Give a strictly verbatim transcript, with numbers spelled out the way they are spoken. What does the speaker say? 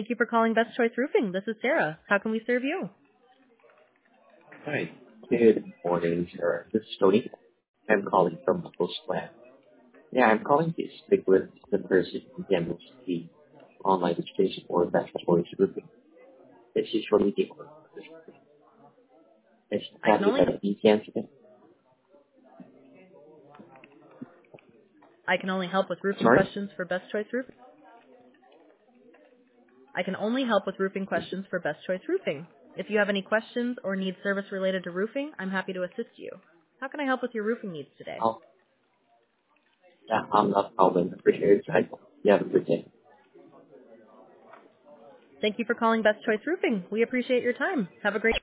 Thank you for calling Best Choice Roofing. This is Sarah. How can we serve you? Hi. Good morning, sir. This is Tony. I'm calling from the Coast Plan. Yeah, I'm calling to speak with the person who handles the online education or Best Choice Roofing. It's usually the owner. It's I can happy only that you can today. I can only help with roofing Sorry? questions for Best Choice Roofing. I can only help with roofing questions for Best Choice Roofing. If you have any questions or need service related to roofing, I'm happy to assist you. How can I help with your roofing needs today? Oh, yeah, I'm not calling. Appreciate your time. You have a good day. Thank you for calling Best Choice Roofing. We appreciate your time. Have a great